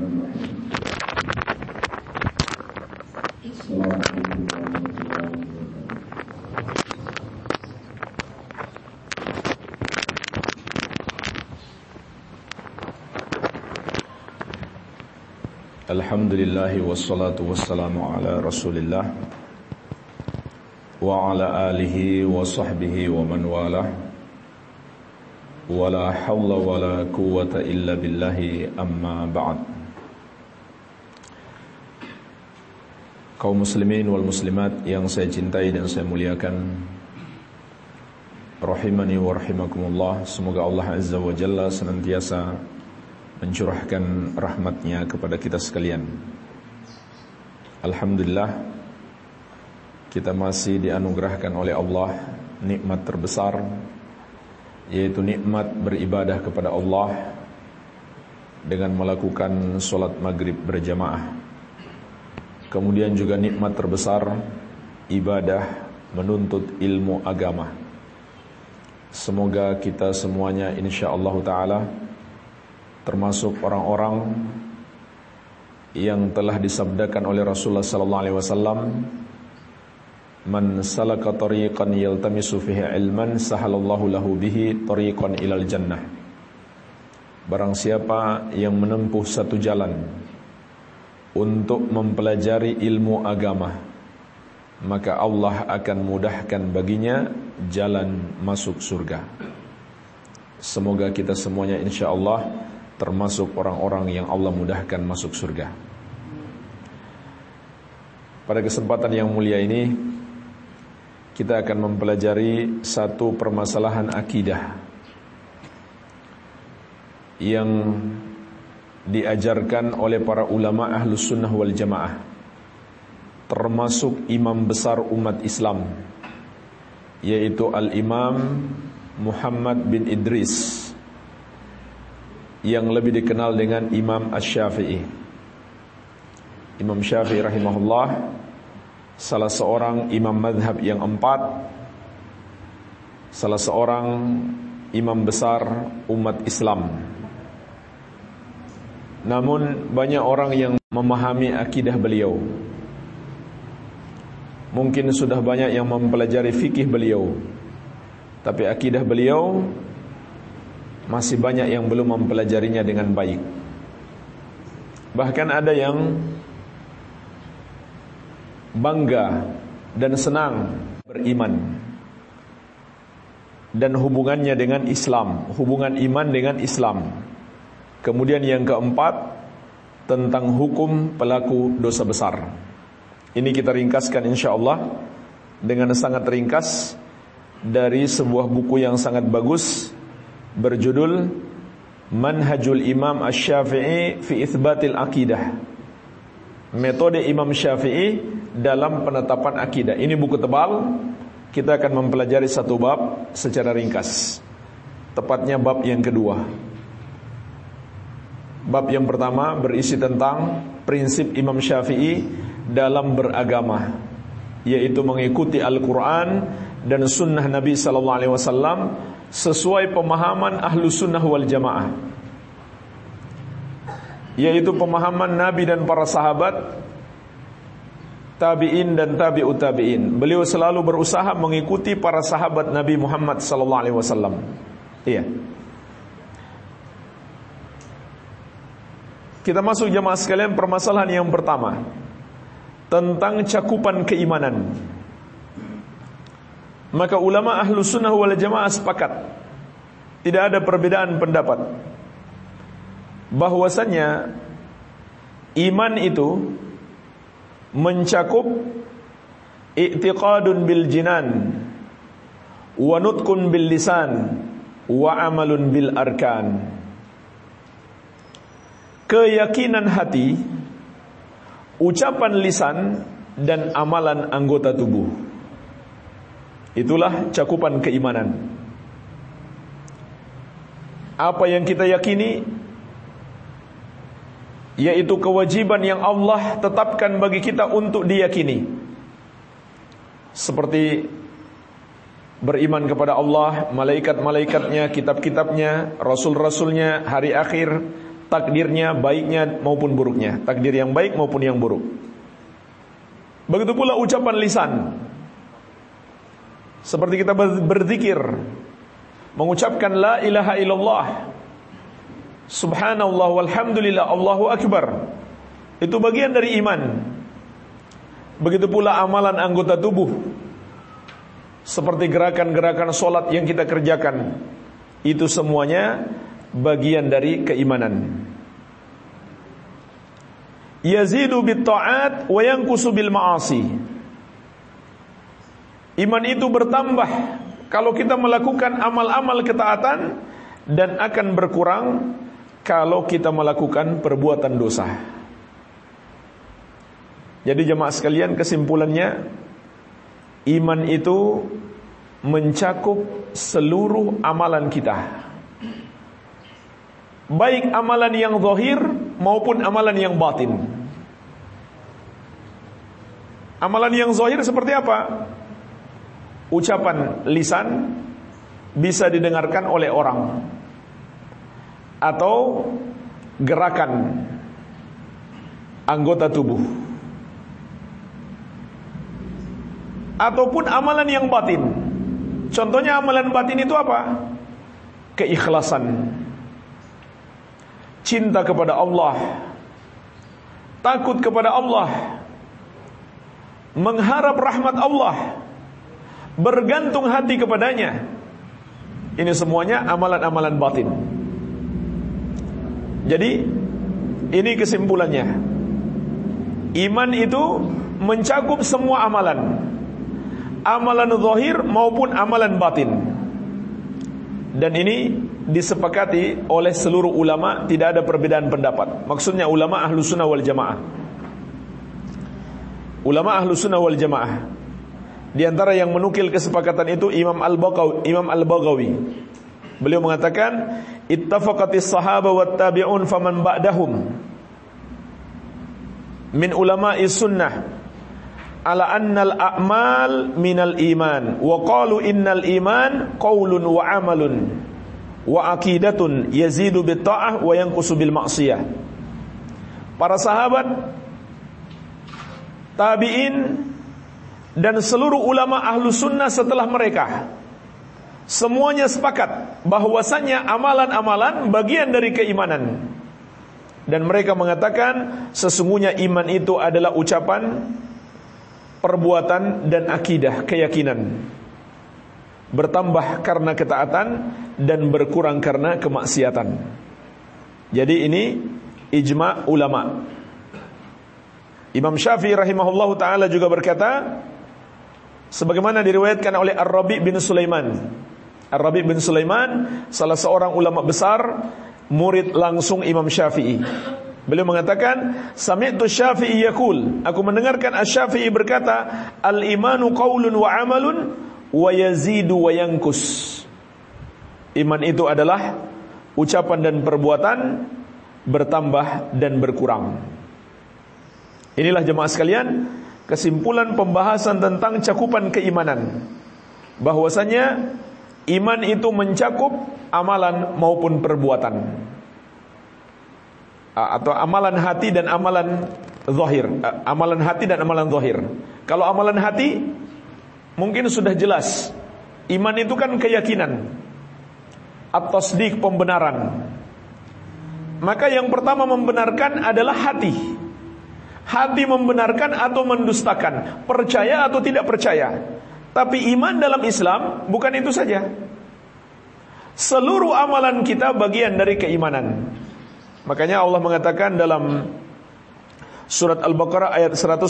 Bismillahirrahmanirrahim. Assalamualaikum warahmatullahi wabarakatuh. Alhamdulillahi wassalatu wassalamu ala Rasulillah wa ala alihi wa sahbihi wa man walah. Wala hawla wala quwwata illa billahi, amma ba'd. Kaum muslimin wal muslimat yang saya cintai dan saya muliakan, rahimani wa rahimakumullah. Semoga Allah Azza wa Jalla senantiasa mencurahkan rahmatnya kepada kita sekalian. Alhamdulillah, kita masih dianugerahkan oleh Allah nikmat terbesar, yaitu nikmat beribadah kepada Allah dengan melakukan solat maghrib berjamaah. Kemudian juga nikmat terbesar ibadah menuntut ilmu agama. Semoga kita semuanya insyaallah ta'ala termasuk orang-orang yang telah disabdakan oleh Rasulullah sallallahu alaihi wasallam, man salaka tariqan yaltamisu fihi ilman sahalallahu lahu bihi tariqan ilal jannah. Barang siapa yang menempuh satu jalan untuk mempelajari ilmu agama, maka Allah akan mudahkan baginya jalan masuk surga. Semoga kita semuanya insyaallah termasuk orang-orang yang Allah mudahkan masuk surga. Pada kesempatan yang mulia ini, kita akan mempelajari satu permasalahan akidah yang diajarkan oleh para ulama ahlus sunnah wal jamaah, termasuk imam besar umat Islam, yaitu al-imam Muhammad bin Idris, yang lebih dikenal dengan Imam Asy-Syafi'i. Imam Syafi'i rahimahullah salah seorang imam madhab yang empat, salah seorang imam besar umat Islam. Namun banyak orang yang memahami akidah beliau. Mungkin sudah banyak yang mempelajari fikih beliau, tapi akidah beliau masih banyak yang belum mempelajarinya dengan baik. Bahkan ada yang bangga dan senang beriman dan hubungannya dengan Islam, hubungan iman dengan Islam. Kemudian yang keempat, tentang hukum pelaku dosa besar. Ini kita ringkaskan insyaallah dengan sangat ringkas dari sebuah buku yang sangat bagus berjudul Manhajul Imam Asy-Syafi'i fi Itsbatil Aqidah, metode Imam Syafi'i dalam penetapan akidah. Ini buku tebal. Kita akan mempelajari satu bab secara ringkas, tepatnya bab yang kedua. Bab yang pertama berisi tentang prinsip Imam Syafi'i dalam beragama, yaitu mengikuti Al-Quran dan sunnah Nabi sallallahu alaihi wasallam sesuai pemahaman ahlu sunnah wal jamaah, yaitu pemahaman Nabi dan para sahabat, tabi'in dan tabi'ut tabi'in. Beliau selalu berusaha mengikuti para sahabat Nabi Muhammad sallallahu alaihi wasallam. Iya. Kita masuk jamaah sekalian permasalahan yang pertama, tentang cakupan keimanan. Maka ulama ahlu sunnah wal jamaah sepakat, tidak ada perbedaan pendapat, bahwasannya iman itu mencakup i'tiqadun bil jinan, wa nutqun bil lisan, wa amalun bil arkan. Keyakinan hati, ucapan lisan, dan amalan anggota tubuh. Itulah cakupan keimanan. Apa yang kita yakini, yaitu kewajiban yang Allah tetapkan bagi kita untuk diyakini, seperti beriman kepada Allah, malaikat-malaikatnya, kitab-kitabnya, rasul-rasulnya, hari akhir, takdirnya, baiknya maupun buruknya, takdir yang baik maupun yang buruk. Begitu pula ucapan lisan, seperti kita berzikir, mengucapkan la ilaha illallah, subhanallah walhamdulillah, Allahu akbar, itu bagian dari iman. Begitu pula amalan anggota tubuh, seperti gerakan-gerakan solat yang kita kerjakan, itu semuanya bagian dari keimanan. Yazidu bit ta'at wa yanqusu bil ma'asi. Iman itu bertambah kalau kita melakukan amal-amal ketaatan, dan akan berkurang kalau kita melakukan perbuatan dosa. Jadi jemaah sekalian, kesimpulannya, iman itu mencakup seluruh amalan kita, baik amalan yang zahir maupun amalan yang batin. Amalan yang zahir seperti apa? Ucapan lisan bisa didengarkan oleh orang, atau gerakan anggota tubuh, ataupun amalan yang batin. Contohnya amalan batin itu apa? Keikhlasan, cinta kepada Allah, takut kepada Allah, mengharap rahmat Allah, bergantung hati kepadanya. Ini semuanya amalan-amalan batin. Jadi ini kesimpulannya, iman itu mencakup semua amalan, amalan zahir maupun amalan batin. Dan ini disepakati oleh seluruh ulama, tidak ada perbedaan pendapat. Maksudnya ulama Ahlus Sunnah wal Jamaah. Ulama Ahlus Sunnah wal Jamaah, di antara yang menukil kesepakatan itu Imam Al-Baghawi. Beliau mengatakan, ittafaqatis sahaba wat tabi'un faman ba'dahum min ulama'is sunnah ala annal a'mal minal iman, wa qalu innal iman qaulun wa amalun wa aqidatun yazidu bit ta'ah wa yanqusu bil ma'siyah. Para sahabat, tabi'in, dan seluruh ulama ahlu sunnah setelah mereka, semuanya sepakat bahwasanya amalan-amalan bagian dari keimanan. Dan mereka mengatakan sesungguhnya iman itu adalah ucapan, perbuatan, dan akidah, keyakinan. Bertambah karena ketaatan dan berkurang karena kemaksiatan. Jadi ini ijma' ulama. Imam Syafi'i rahimahullahu ta'ala juga berkata, sebagaimana diriwayatkan oleh Ar-Rabi' bin Sulaiman. Ar-Rabi' bin Sulaiman salah seorang ulama besar, murid langsung Imam Syafi'i. Beliau mengatakan, sami'tu Syafi'i yaqul, aku mendengarkan Asy-Syafi'i berkata, al-imanu qaulun wa amalun wa yazidu wa yanqus. Iman itu adalah ucapan dan perbuatan, bertambah dan berkurang. Inilah jemaah sekalian, kesimpulan pembahasan tentang cakupan keimanan, bahwasanya iman itu mencakup amalan maupun perbuatan, atau amalan hati dan amalan zahir. Amalan hati dan amalan zahir. Kalau amalan hati mungkin sudah jelas, iman itu kan keyakinan, at-tasdiq, pembenaran. Maka yang pertama membenarkan adalah hati. Hati membenarkan atau mendustakan, percaya atau tidak percaya. Tapi iman dalam Islam bukan itu saja. Seluruh amalan kita bagian dari keimanan. Makanya Allah mengatakan dalam surat Al-Baqarah ayat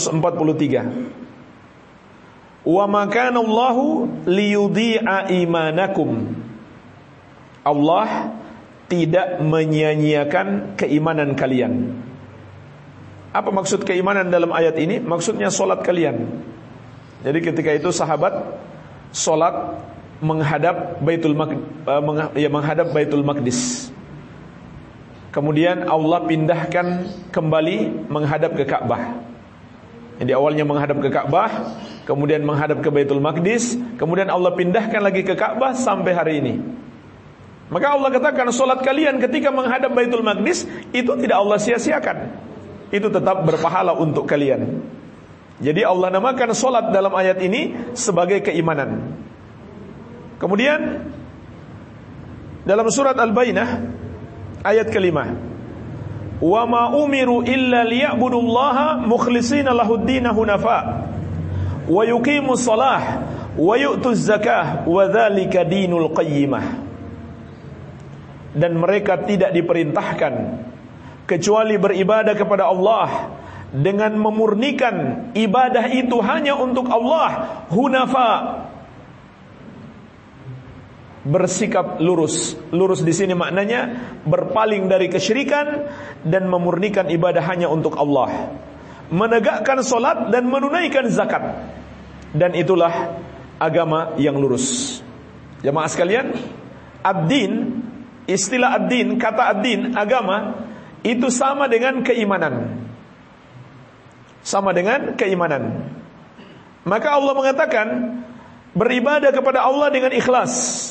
143, wa ma kana Allahu liyudhi'a imanakum. Allah tidak menyia-nyiakan keimanan kalian. Apa maksud keimanan dalam ayat ini? Maksudnya solat kalian. Jadi ketika itu sahabat solat menghadap Baitul Maqdis. Kemudian Allah pindahkan kembali menghadap ke Ka'bah. Jadi awalnya menghadap ke Ka'bah, kemudian menghadap ke Baitul Maqdis, kemudian Allah pindahkan lagi ke Ka'bah sampai hari ini. Maka Allah katakan solat kalian ketika menghadap Baitul Maqdis itu tidak Allah sia-siakan. Itu tetap berpahala untuk kalian. Jadi Allah namakan solat dalam ayat ini sebagai keimanan. Kemudian dalam surat Al-Bayyinah ayat kelima, wa ma umiru illa liya'budullaha mukhlishina lahud-din hunafa wa yuqimus shalah wa yu'tuz zakah wa dzalika dinul qayyimah. Dan mereka tidak diperintahkan kecuali beribadah kepada Allah dengan memurnikan ibadah itu hanya untuk Allah, hunafa, bersikap lurus. Lurus di sini maknanya berpaling dari kesyirikan dan memurnikan ibadah hanya untuk Allah, menegakkan solat dan menunaikan zakat. Dan itulah agama yang lurus. Jamaah sekalian, ad-din, istilah ad-din, kata ad-din, agama, itu sama dengan keimanan. Sama dengan keimanan. Maka Allah mengatakan beribadah kepada Allah dengan ikhlas,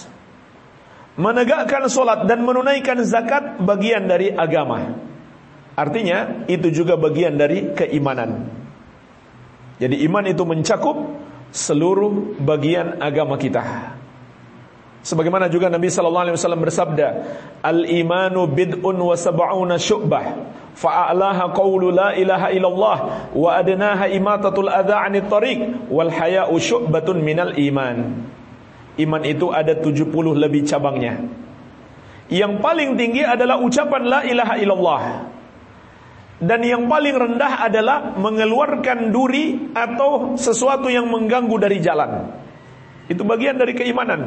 menegakkan solat dan menunaikan zakat bagian dari agama. Artinya itu juga bagian dari keimanan. Jadi iman itu mencakup seluruh bagian agama kita. Sebagaimana juga Nabi sallallahu alaihi wasallam bersabda, al-imanu bid'un wa sab'una syu'bah, fa'alaha qawlu la ilaha illallah wa adnaha imatatul adha 'anit tariq wal haya'u syu'batun minal iman. Iman itu ada 70 lebih cabangnya. Yang paling tinggi adalah ucapan la ilaha illallah. Dan yang paling rendah adalah mengeluarkan duri atau sesuatu yang mengganggu dari jalan. Itu bagian dari keimanan.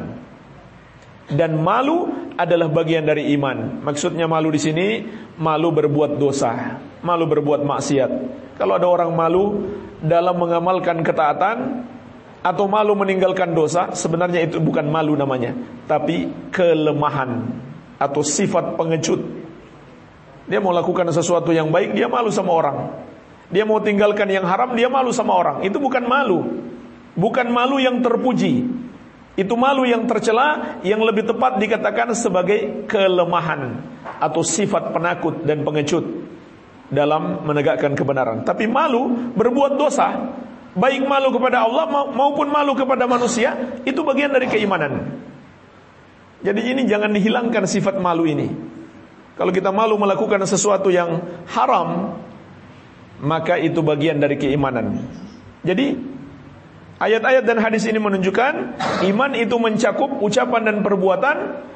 Dan malu adalah bagian dari iman. Maksudnya malu di sini, malu berbuat dosa, malu berbuat maksiat. Kalau ada orang malu dalam mengamalkan ketaatan atau malu meninggalkan dosa, sebenarnya itu bukan malu namanya, tapi kelemahan atau sifat pengecut. Dia mau lakukan sesuatu yang baik, dia malu sama orang. Dia mau tinggalkan yang haram, dia malu sama orang. Itu bukan malu. Bukan malu yang terpuji. Itu malu yang tercela, yang lebih tepat dikatakan sebagai kelemahan atau sifat penakut dan pengecut dalam menegakkan kebenaran. Tapi malu berbuat dosa, baik malu kepada Allah maupun malu kepada manusia, itu bagian dari keimanan. Jadi ini jangan dihilangkan sifat malu ini. Kalau kita malu melakukan sesuatu yang haram, maka itu bagian dari keimanan. Jadi ayat-ayat dan hadis ini menunjukkan iman itu mencakup ucapan dan perbuatan.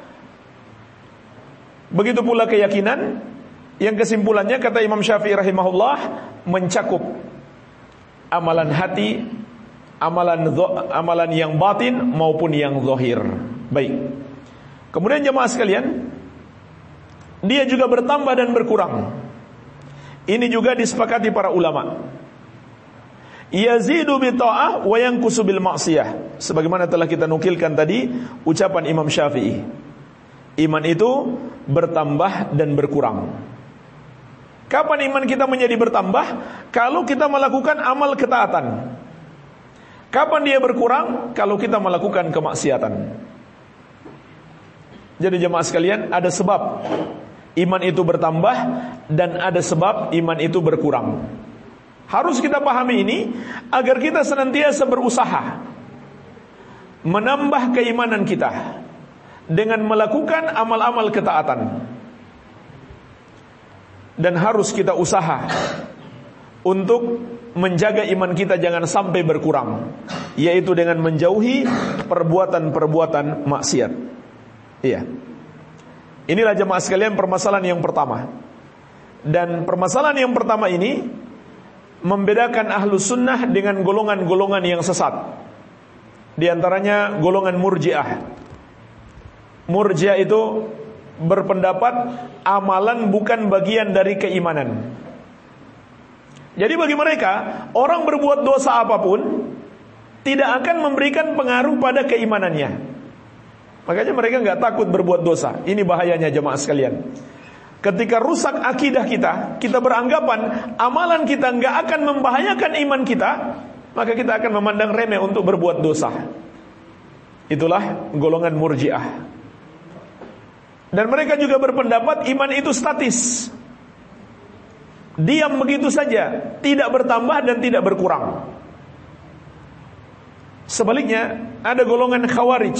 Begitu pula keyakinan, yang kesimpulannya kata Imam Syafi'i rahimahullah mencakup amalan hati, amalan yang batin maupun yang zahir. Baik. Kemudian jemaah sekalian, dia juga bertambah dan berkurang. Ini juga disepakati para ulama. Yazidu bi ta'ah wa yanqusu bil ma'siyah. Sebagaimana telah kita nukilkan tadi ucapan Imam Syafi'i. Iman itu bertambah dan berkurang. Kapan iman kita menjadi bertambah? Kalau kita melakukan amal ketaatan. Kapan dia berkurang? Kalau kita melakukan kemaksiatan. Jadi jemaah sekalian, ada sebab iman itu bertambah dan ada sebab iman itu berkurang. Harus kita pahami ini agar kita senantiasa berusaha menambah keimanan kita dengan melakukan amal-amal ketaatan. Dan harus kita usaha untuk menjaga iman kita jangan sampai berkurang, yaitu dengan menjauhi perbuatan-perbuatan maksiat. Iya. Inilah jemaah sekalian permasalahan yang pertama. Dan permasalahan yang pertama ini membedakan ahlus sunnah dengan golongan-golongan yang sesat. Di antaranya golongan murji'ah. Murji'ah itu berpendapat amalan bukan bagian dari keimanan. Jadi bagi mereka, orang berbuat dosa apapun tidak akan memberikan pengaruh pada keimanannya. Makanya mereka nggak takut berbuat dosa. Ini bahayanya jemaah sekalian. Ketika rusak akidah kita, kita beranggapan amalan kita nggak akan membahayakan iman kita, maka kita akan memandang remeh untuk berbuat dosa. Itulah golongan murji'ah. Dan mereka juga berpendapat iman itu statis, diam begitu saja, tidak bertambah dan tidak berkurang. Sebaliknya, ada golongan Khawarij.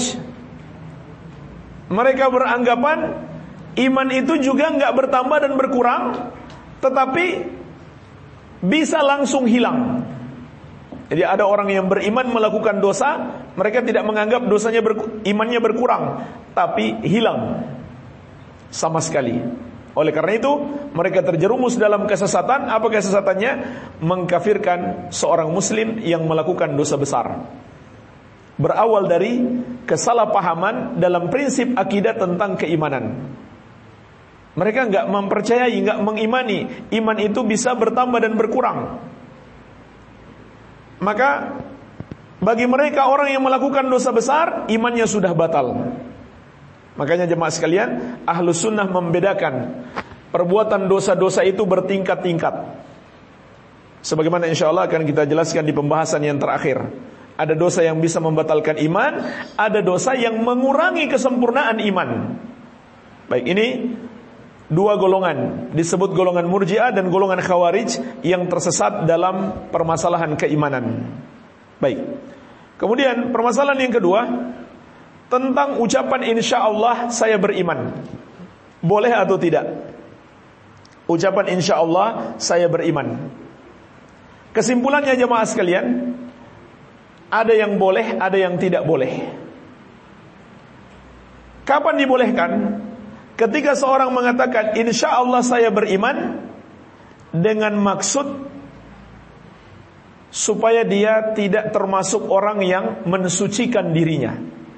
Mereka beranggapan iman itu juga enggak bertambah dan berkurang, tetapi bisa langsung hilang. Jadi ada orang yang beriman melakukan dosa, mereka tidak menganggap dosanya imannya berkurang, tapi hilang sama sekali. Oleh karena itu, mereka terjerumus dalam kesesatan. Apa kesesatannya? Mengkafirkan seorang muslim yang melakukan dosa besar. Berawal dari kesalahpahaman dalam prinsip akidah tentang keimanan. Mereka enggak mempercayai, enggak mengimani iman itu bisa bertambah dan berkurang. Maka bagi mereka orang yang melakukan dosa besar, imannya sudah batal. Makanya jemaah sekalian, Ahlus Sunnah membedakan perbuatan dosa-dosa itu bertingkat-tingkat. Sebagaimana insyaallah akan kita jelaskan di pembahasan yang terakhir. Ada dosa yang bisa membatalkan iman, ada dosa yang mengurangi kesempurnaan iman. Baik, ini dua golongan, disebut golongan Murji'ah dan golongan Khawarij yang tersesat dalam permasalahan keimanan. Baik. Kemudian permasalahan yang kedua, tentang ucapan insyaallah saya beriman. Boleh atau tidak? Ucapan insyaallah saya beriman. Kesimpulannya jemaah sekalian, ada yang boleh, ada yang tidak boleh. Kapan dibolehkan? Ketika seorang mengatakan insyaallah saya beriman dengan maksud supaya dia tidak termasuk orang yang mensucikan dirinya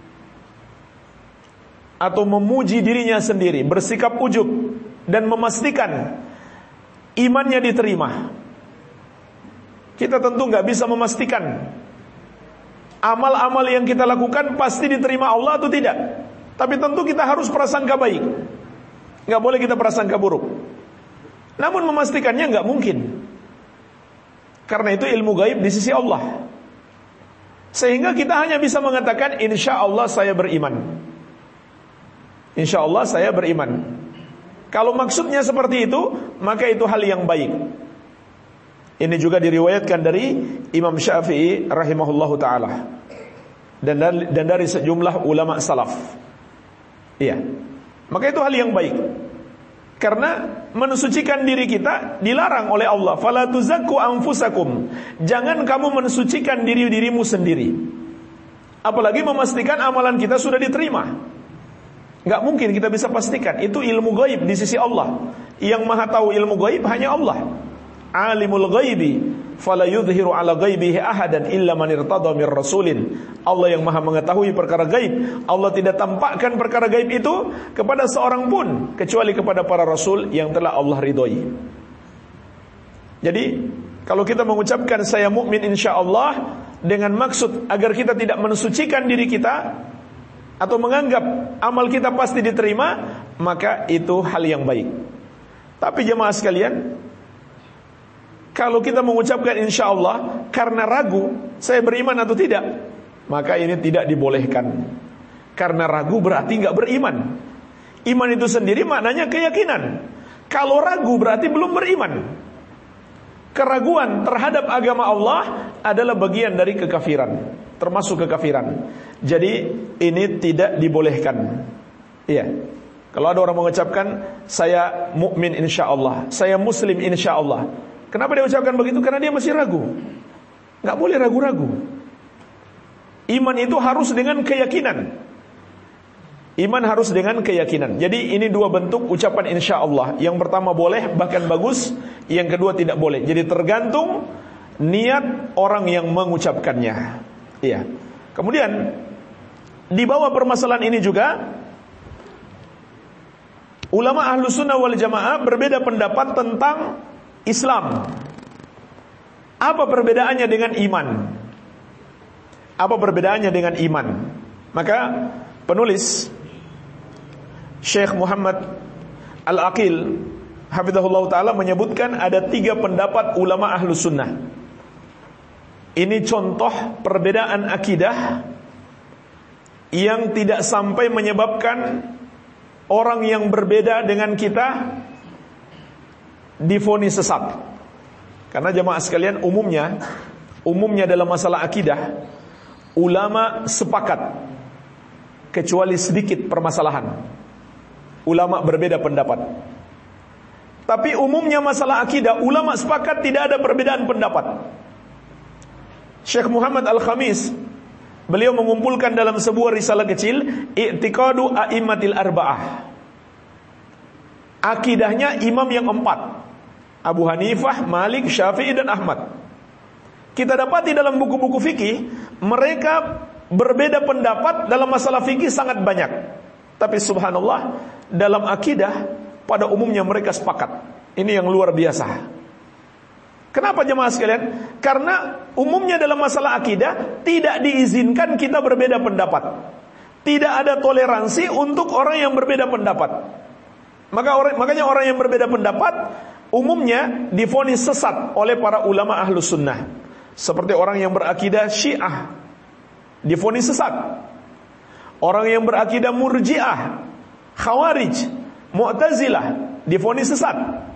atau memuji dirinya sendiri, bersikap ujub dan memastikan imannya diterima. Kita tentu nggak bisa memastikan amal-amal yang kita lakukan pasti diterima Allah atau tidak. Tapi tentu kita harus prasangka baik, nggak boleh kita prasangka buruk. Namun memastikannya nggak mungkin, karena itu ilmu gaib di sisi Allah. Sehingga kita hanya bisa mengatakan insya Allah saya beriman. Insya Allah saya beriman. Kalau maksudnya seperti itu, maka itu hal yang baik. Ini juga diriwayatkan dari Imam Syafi'i rahimahullahu ta'ala dan dari sejumlah ulama salaf. Iya. Maka itu hal yang baik. Karena mensucikan diri kita dilarang oleh Allah. Fala tuzakku anfusakum. Jangan kamu mensucikan diri-dirimu sendiri. Apalagi memastikan amalan kita sudah diterima. Enggak mungkin kita bisa pastikan. Itu ilmu gaib di sisi Allah. Yang maha tahu ilmu gaib hanya Allah. Alimul ghaibi fala yudhiru ala ghaibihi ahadan illa man irtada mir rasulin. Allah yang maha mengetahui perkara gaib. Allah tidak tampakkan perkara gaib itu kepada seorang pun kecuali kepada para rasul yang telah Allah ridhoi. Jadi kalau kita mengucapkan saya mukmin insyaallah dengan maksud agar kita tidak mensucikan diri kita atau menganggap amal kita pasti diterima, maka itu hal yang baik. Tapi jemaah sekalian, kalau kita mengucapkan insyaallah karena ragu saya beriman atau tidak, maka ini tidak dibolehkan. Karena ragu berarti enggak beriman. Iman itu sendiri maknanya keyakinan. Kalau ragu berarti belum beriman. Keraguan terhadap agama Allah adalah bagian dari kekafiran, termasuk kekafiran. Jadi ini tidak dibolehkan. Iya. Kalau ada orang mengucapkan saya mukmin insyaallah, saya muslim insyaallah. Kenapa dia ucapkan begitu? Karena dia masih ragu. Nggak boleh ragu-ragu. Iman itu harus dengan keyakinan. Iman harus dengan keyakinan. Jadi ini dua bentuk ucapan insyaallah. Yang pertama boleh, bahkan bagus. Yang kedua tidak boleh. Jadi tergantung niat orang yang mengucapkannya. Iya. Kemudian di bawah permasalahan ini juga ulama Ahlus Sunnah wal Jamaah berbeda pendapat tentang Islam. Apa perbedaannya dengan iman? Apa perbedaannya dengan iman? Maka penulis Syekh Muhammad Al-Aqil hafizahullah ta'ala menyebutkan ada 3 pendapat ulama Ahlus Sunnah. Ini contoh perbedaan akidah yang tidak sampai menyebabkan orang yang berbeda dengan kita divonis sesat. Karena jemaah sekalian, umumnya dalam masalah akidah, ulama sepakat kecuali sedikit permasalahan, ulama berbeda pendapat. Tapi umumnya masalah akidah, ulama sepakat, tidak ada perbedaan pendapat. Syekh Muhammad Al-Khamis, beliau mengumpulkan dalam sebuah risalah kecil, I'tiqadu A'immatil Arba'ah, akidahnya imam yang 4, Abu Hanifah, Malik, Syafi'i dan Ahmad. Kita dapati dalam buku-buku fikih, mereka berbeda pendapat dalam masalah fikih sangat banyak. Tapi subhanallah, dalam akidah pada umumnya mereka sepakat. Ini yang luar biasa. Kenapa jemaah sekalian? Karena umumnya dalam masalah akidah tidak diizinkan kita berbeda pendapat. Tidak ada toleransi untuk orang yang berbeda pendapat. Makanya orang yang berbeda pendapat umumnya divonis sesat oleh para ulama ahlus sunnah. Seperti orang yang berakidah Syiah, divonis sesat. Orang yang berakidah Murji'ah, Khawarij, Mu'tazilah, divonis sesat.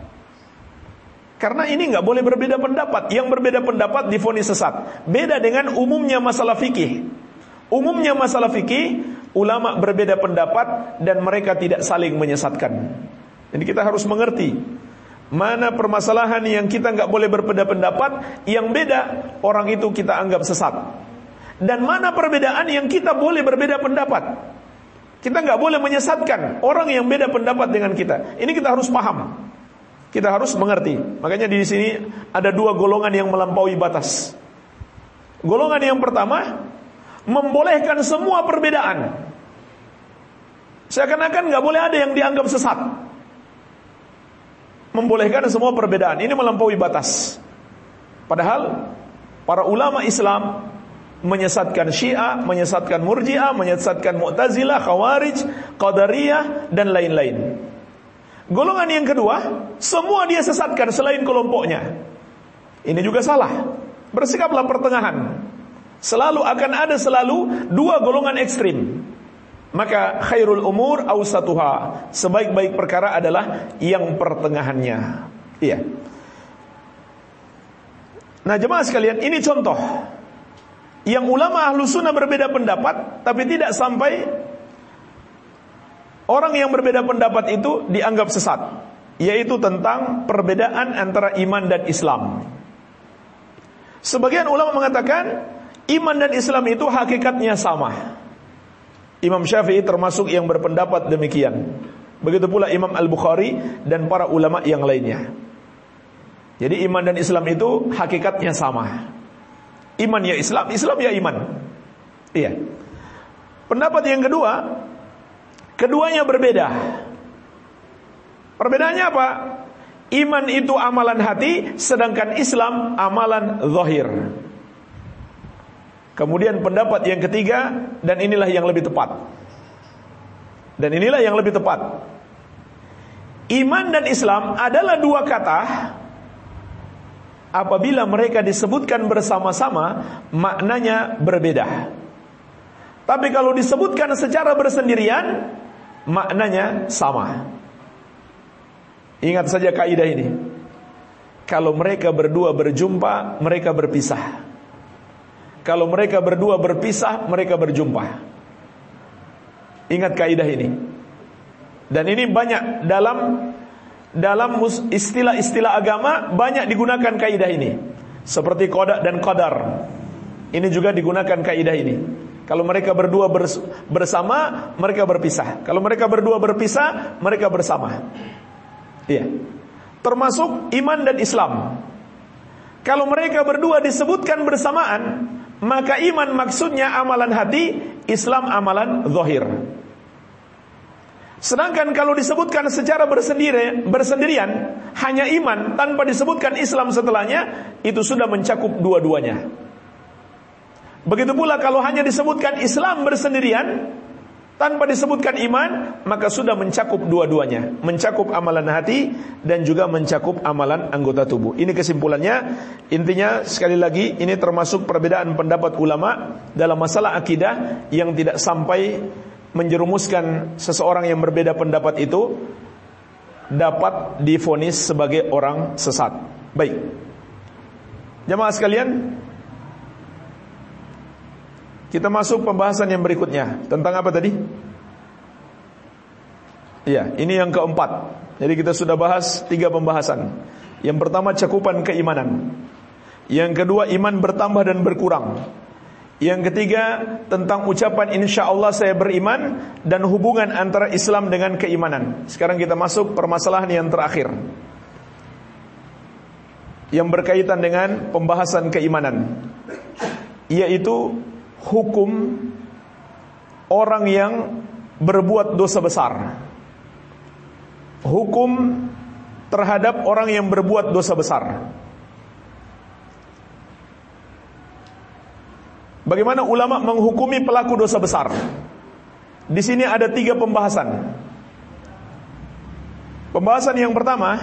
Karena ini nggak boleh berbeda pendapat. Yang berbeda pendapat divonis sesat. Beda dengan umumnya masalah fikih. Umumnya masalah fikih, ulama berbeda pendapat dan mereka tidak saling menyesatkan. Jadi kita harus mengerti mana permasalahan yang kita nggak boleh berbeda pendapat, yang beda orang itu kita anggap sesat. Dan mana perbedaan yang kita boleh berbeda pendapat. Kita nggak boleh menyesatkan orang yang beda pendapat dengan kita. Ini kita harus paham. Kita harus mengerti. Makanya di sini ada 2 golongan yang melampaui batas. Golongan yang pertama, membolehkan semua perbedaan. Seakan-akan nggak boleh ada yang dianggap sesat. Membolehkan semua perbedaan. Ini melampaui batas. Padahal para ulama Islam menyesatkan Syiah, menyesatkan Murji'ah, menyesatkan Mu'tazilah, Khawarij, Qadariyah dan lain-lain. Golongan yang kedua, semua dia sesatkan selain kelompoknya. Ini juga salah. Bersikaplah pertengahan. Selalu akan ada 2 golongan ekstrim. Maka khairul umur awsatuha, sebaik-baik perkara adalah yang pertengahannya. Iya. Nah jemaah sekalian, ini contoh yang ulama ahlu sunnah berbeda pendapat, tapi tidak sampai orang yang berbeda pendapat itu dianggap sesat, yaitu tentang perbedaan antara iman dan Islam. Sebagian ulama mengatakan iman dan Islam itu hakikatnya sama. Imam Syafi'i termasuk yang berpendapat demikian. Begitu pula Imam Al-Bukhari dan para ulama yang lainnya. Jadi iman dan Islam itu hakikatnya sama. Iman ya Islam, Islam ya iman. Iya. Pendapat yang kedua, keduanya berbeda. Perbedaannya apa? Iman itu amalan hati, sedangkan Islam amalan zahir. Kemudian pendapat yang ketiga, dan inilah yang lebih tepat. Dan inilah yang lebih tepat. Iman dan Islam adalah 2 kata. Apabila mereka disebutkan bersama-sama, maknanya berbeda. Tapi kalau disebutkan secara bersendirian, maknanya sama. Ingat saja kaidah ini. Kalau mereka berdua berjumpa, mereka berpisah. Kalau mereka berdua berpisah, mereka berjumpa. Ingat kaidah ini. Dan ini banyak dalam istilah-istilah agama, banyak digunakan kaidah ini. Seperti qada dan qadar. Ini juga digunakan kaidah ini. Kalau mereka berdua bersama, mereka berpisah. Kalau mereka berdua berpisah, mereka bersama. Iya. Termasuk iman dan Islam. Kalau mereka berdua disebutkan bersamaan, maka iman maksudnya amalan hati, Islam amalan zahir. Sedangkan kalau disebutkan secara bersendirian, hanya iman tanpa disebutkan Islam setelahnya, itu sudah mencakup dua-duanya. Begitu pula kalau hanya disebutkan Islam bersendirian tanpa disebutkan iman, maka sudah mencakup dua-duanya, mencakup amalan hati dan juga mencakup amalan anggota tubuh. Ini kesimpulannya. Intinya sekali lagi, ini termasuk perbedaan pendapat ulama dalam masalah akidah yang tidak sampai menjerumuskan seseorang yang berbeda pendapat itu dapat divonis sebagai orang sesat. Baik, jamaah sekalian, kita masuk pembahasan yang berikutnya. Tentang apa tadi? Ya, ini yang keempat. Jadi kita sudah bahas 3 pembahasan. Yang pertama cakupan keimanan. Yang kedua iman bertambah dan berkurang. Yang ketiga tentang ucapan insyaallah saya beriman dan hubungan antara Islam dengan keimanan. Sekarang kita masuk permasalahan yang terakhir, yang berkaitan dengan pembahasan keimanan, yaitu hukum orang yang berbuat dosa besar. Hukum terhadap orang yang berbuat dosa besar. Bagaimana ulama menghukumi pelaku dosa besar? Di sini ada 3 pembahasan. Pembahasan yang pertama,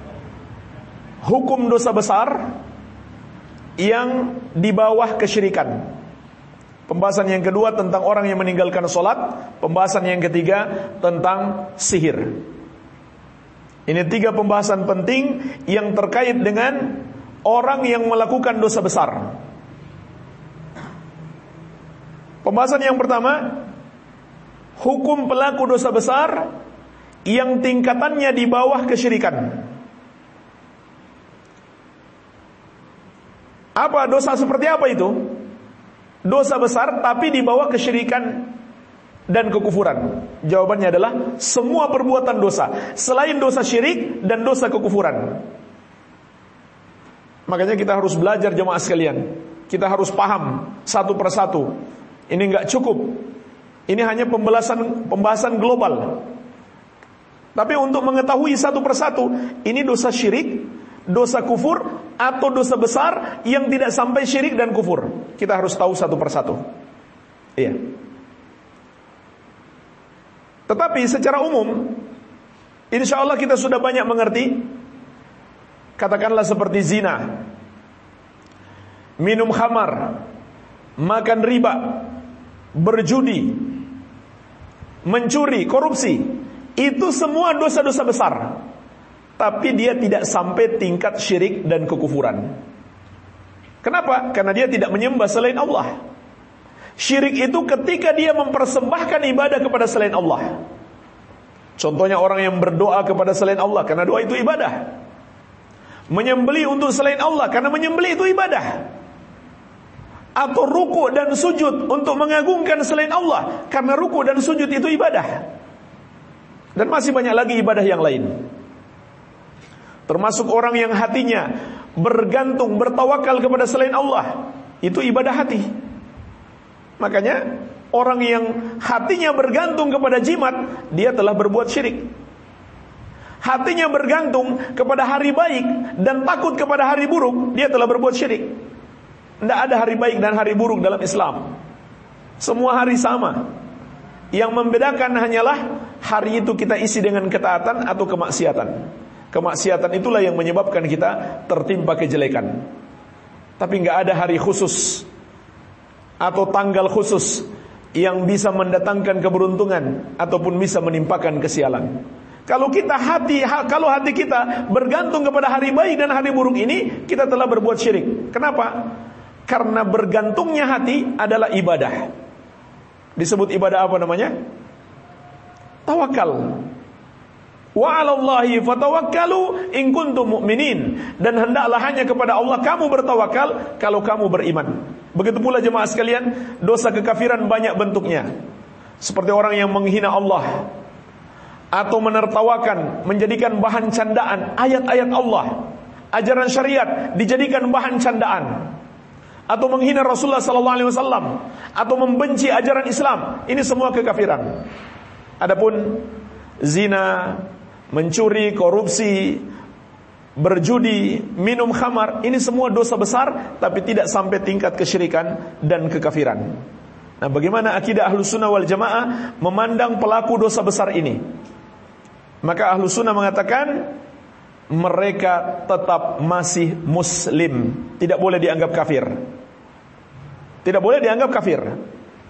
hukum dosa besar yang di bawah kesyirikan. Pembahasan yang kedua tentang orang yang meninggalkan sholat. Pembahasan yang ketiga tentang sihir. Ini 3 pembahasan penting yang terkait dengan orang yang melakukan dosa besar. Pembahasan yang pertama, hukum pelaku dosa besar yang tingkatannya di bawah kesyirikan. Apa dosa seperti apa itu? Dosa besar tapi di bawah kesyirikan dan kekufuran. Jawabannya adalah semua perbuatan dosa selain dosa syirik dan dosa kekufuran. Makanya kita harus belajar jemaah sekalian. Kita harus paham satu persatu. Ini enggak cukup. Ini hanya pembahasan global. Tapi untuk mengetahui satu persatu, ini dosa syirik, dosa kufur atau dosa besar yang tidak sampai syirik dan kufur. Kita harus tahu satu persatu. Iya. Tetapi secara umum, insya Allah kita sudah banyak mengerti. Katakanlah seperti zina, minum khamar, makan riba, berjudi, mencuri, korupsi. Itu semua dosa-dosa besar, tapi dia tidak sampai tingkat syirik dan kekufuran. Kenapa? Karena dia tidak menyembah selain Allah. Syirik itu ketika dia mempersembahkan ibadah kepada selain Allah. Contohnya orang yang berdoa kepada selain Allah, karena doa itu ibadah. Menyembelih untuk selain Allah, karena menyembelih itu ibadah. Atau ruku dan sujud untuk mengagungkan selain Allah, karena ruku dan sujud itu ibadah. Dan masih banyak lagi ibadah yang lain. Termasuk orang yang hatinya bergantung, bertawakal kepada selain Allah, itu ibadah hati. Makanya orang yang hatinya bergantung kepada jimat, dia telah berbuat syirik. Hatinya bergantung kepada hari baik dan takut kepada hari buruk, dia telah berbuat syirik. Tidak ada hari baik dan hari buruk dalam Islam. Semua hari sama. Yang membedakan hanyalah hari itu kita isi dengan ketaatan atau kemaksiatan. Kemaksiatan itulah yang menyebabkan kita tertimpa kejelekan. Tapi tidak ada hari khusus atau tanggal khusus yang bisa mendatangkan keberuntungan ataupun bisa menimpakan kesialan. Kalau hati kita bergantung kepada hari baik dan hari buruk ini, kita telah berbuat syirik. Kenapa? Karena bergantungnya hati adalah ibadah. Disebut ibadah apa namanya? Tawakal. Wa 'alallahi fatawakkalu in kuntum mu'minin. Dan hendaklah hanya kepada Allah kamu bertawakal kalau kamu beriman. Begitu pula jemaah sekalian, dosa kekafiran banyak bentuknya. Seperti orang yang menghina Allah atau menertawakan, menjadikan bahan candaan ayat-ayat Allah, ajaran syariat dijadikan bahan candaan, atau menghina Rasulullah SAW, atau membenci ajaran Islam. Ini semua kekafiran. Adapun zina, mencuri, korupsi, berjudi, minum khamar, ini semua dosa besar tapi tidak sampai tingkat kesyirikan dan kekafiran. Nah, bagaimana akidah Ahlus Sunnah wal Jamaah memandang pelaku dosa besar ini? Maka Ahlus Sunnah mengatakan mereka tetap masih muslim, tidak boleh dianggap kafir. Tidak boleh dianggap kafir.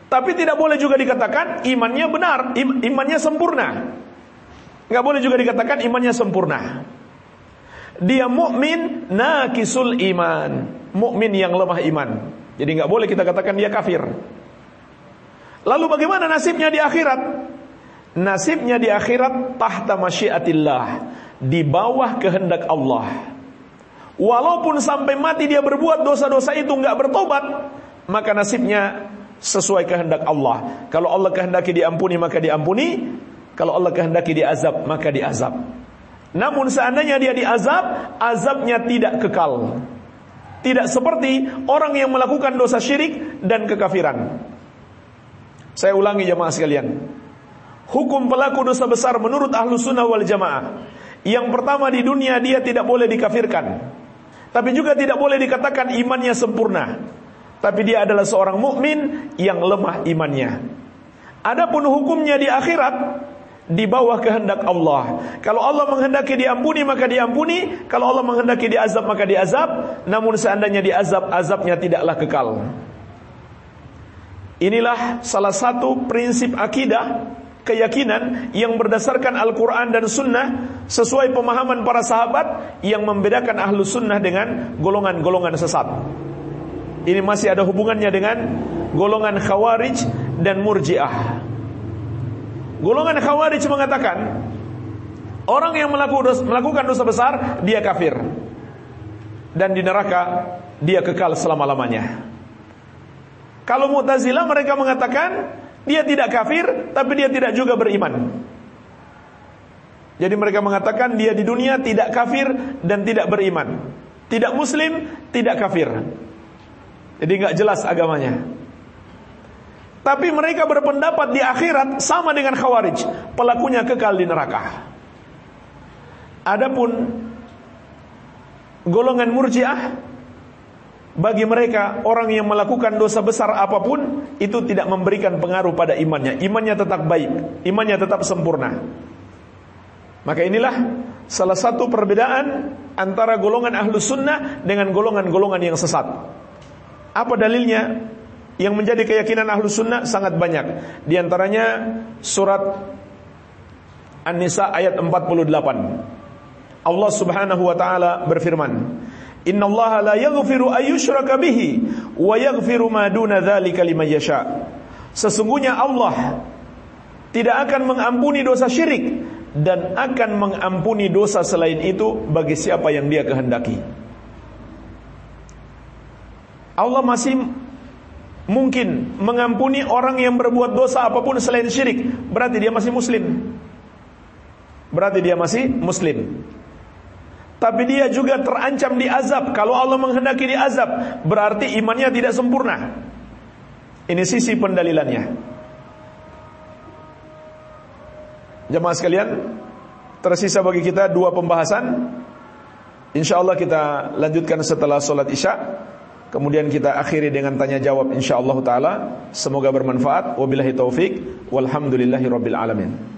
Tapi tidak boleh juga dikatakan imannya benar, imannya sempurna. Enggak boleh juga dikatakan imannya sempurna. Dia mukmin naqisul iman, mukmin yang lemah iman. Jadi enggak boleh kita katakan dia kafir. Lalu bagaimana nasibnya di akhirat? Nasibnya di akhirat tahta masyiatillah, di bawah kehendak Allah. Walaupun sampai mati dia berbuat dosa-dosa itu enggak bertobat, maka nasibnya sesuai kehendak Allah. Kalau Allah kehendaki diampuni maka diampuni, kalau Allah kehendaki diazab maka diazab. Namun seandainya dia diazab, azabnya tidak kekal. Tidak seperti orang yang melakukan dosa syirik dan kekafiran. Saya ulangi jemaah sekalian. Hukum pelaku dosa besar menurut Ahlus Sunnah wal Jamaah. Yang pertama, di dunia dia tidak boleh dikafirkan, tapi juga tidak boleh dikatakan imannya sempurna. Tapi dia adalah seorang mukmin yang lemah imannya. Adapun hukumnya di akhirat di bawah kehendak Allah. Kalau Allah menghendaki diampuni maka diampuni, kalau Allah menghendaki diazab maka diazab. Namun seandainya diazab, azabnya tidaklah kekal. Inilah salah satu prinsip akidah, keyakinan yang berdasarkan Al-Quran dan Sunnah sesuai pemahaman para sahabat yang membedakan Ahlus Sunnah dengan golongan-golongan sesat. Ini masih ada hubungannya dengan golongan Khawarij dan Murji'ah. Golongan Khawarij mengatakan orang yang melakukan dosa besar dia kafir, dan di neraka dia kekal selama-lamanya. Kalau Mu'tazilah mereka mengatakan dia tidak kafir, tapi dia tidak juga beriman. Jadi mereka mengatakan dia di dunia tidak kafir dan tidak beriman, tidak muslim, tidak kafir. Jadi enggak jelas agamanya. Tapi mereka berpendapat di akhirat sama dengan Khawarij, pelakunya kekal di neraka. Adapun golongan Murji'ah, bagi mereka orang yang melakukan dosa besar apapun itu tidak memberikan pengaruh pada imannya. Imannya tetap baik, imannya tetap sempurna. Maka inilah salah satu perbedaan antara golongan Ahlus Sunnah dengan golongan-golongan yang sesat. Apa dalilnya? Yang menjadi keyakinan Ahlus Sunnah sangat banyak. Di antaranya surat An-Nisa ayat 48. Allah Subhanahu wa taala berfirman, "Innallaha la yaghfiru ayyushraka bihi wa yaghfiru ma duna dzalika liman yasha." Sesungguhnya Allah tidak akan mengampuni dosa syirik dan akan mengampuni dosa selain itu bagi siapa yang Dia kehendaki. Allah masih mungkin mengampuni orang yang berbuat dosa apapun selain syirik. Berarti dia masih muslim. Tapi dia juga terancam diazab. Kalau Allah menghendaki diazab, berarti imannya tidak sempurna. Ini sisi pendalilannya. Jemaah sekalian, tersisa bagi kita 2 pembahasan. InsyaAllah kita lanjutkan setelah sholat isya. Kemudian kita akhiri dengan tanya jawab insyaallah taala. Semoga bermanfaat. Wabillahi taufik. Walhamdulillahi rabbil alamin.